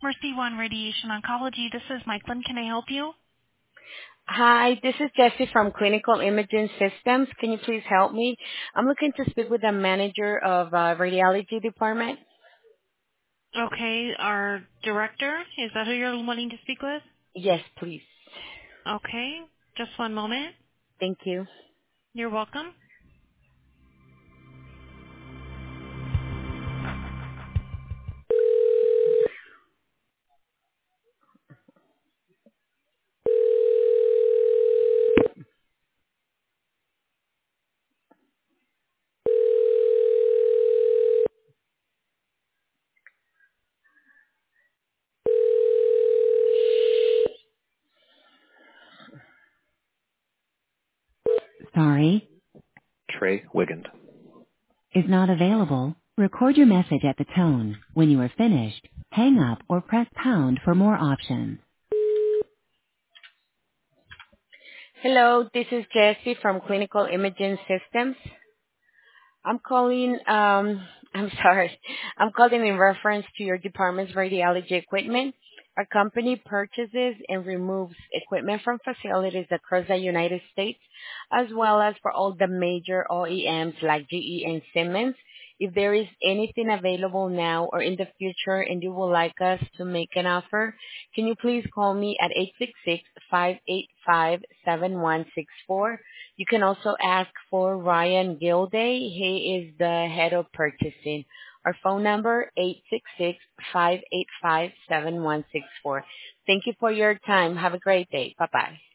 Mercy One Radiation Oncology. This is Mikeland. Can I help you? Hi, this is Jessie from Clinical Imaging Systems. Can you please help me? I'm looking to speak with the manager of radiology department. Okay, our director. Is that who you're wanting to speak with? Yes, please. Okay, just one moment. Thank you. You're welcome. Sorry, Trey Wigand. is not available. Record your message at the tone. When you are finished, hang up or press pound for more options. Hello, this is Jessie from Clinical Imaging Systems. I'm calling, I'm sorry. I'm calling in reference to your department's radiology equipment. Our company purchases and removes equipment from facilities across the United States, as well as for all the major OEMs like GE and Siemens. If there is anything available now or in the future and you would like us to make an offer, can you please call me at 866-585-7164? You can also ask for Ryan Gilday. He is the head of purchasing. Our phone number, 866-585-7164. Thank you for your time. Have a great day. Bye-bye.